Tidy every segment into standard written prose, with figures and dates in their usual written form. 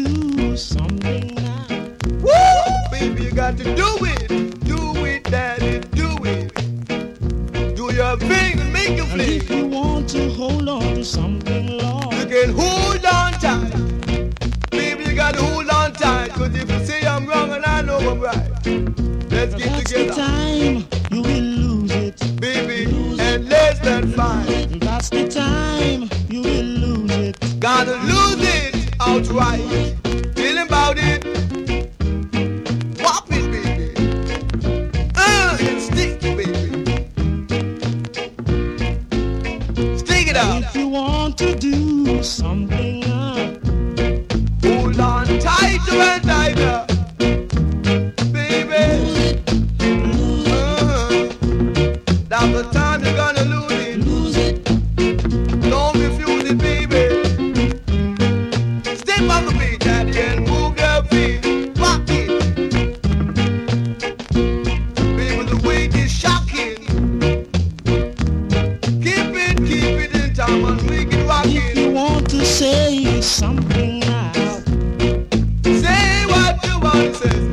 do something now. Woo! Baby, you got to do it. Do it, daddy, do it. Do your thing and make it And fling. if you want to hold on to something, Lord, You can hold on tight. Baby, you got to hold on tight. Cause if you say I'm wrong and I know I'm right, let's get that's the together. time you will lose it. Baby, and less than fine. That's the time you will lose it. Gotta lose it outright. Feeling about it. Whop it, baby. And stick, baby. Stick it out. If you want to do something now, Hold on tighter and tighter. Baby. That's the time you're gonna lose it. Don't refuse it, baby. Step on the beat, daddy, and move your feet. Rock it. Baby, the weight is shocking. Keep it in time and make it rock if you it. want to say something now, Say what you want to say.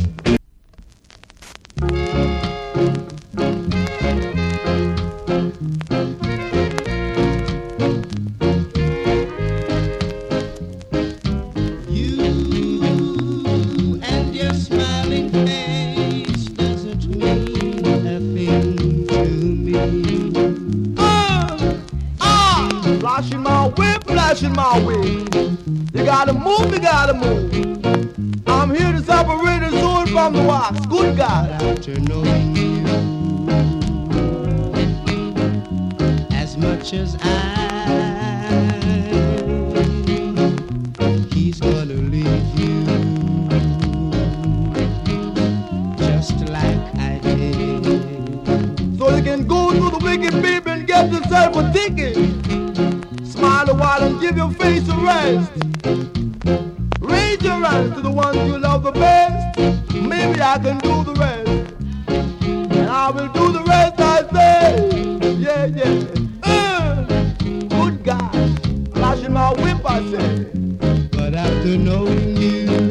you and your smiling face doesn't mean a thing to me. Flashing my way. You gotta move, you gotta move. I'm here to separate the soul from the wax. Good God. After knowing you as much as he's gonna leave you just like I did. So you can go to the wicked baby and get yourself a ticket. Smile a while and give your face a rest. Raise your hands to the ones you love the best. Maybe I can do the rest. And I will do the rest, I say. Yeah, yeah. Good God. Flashing my whip, I say. But after knowing you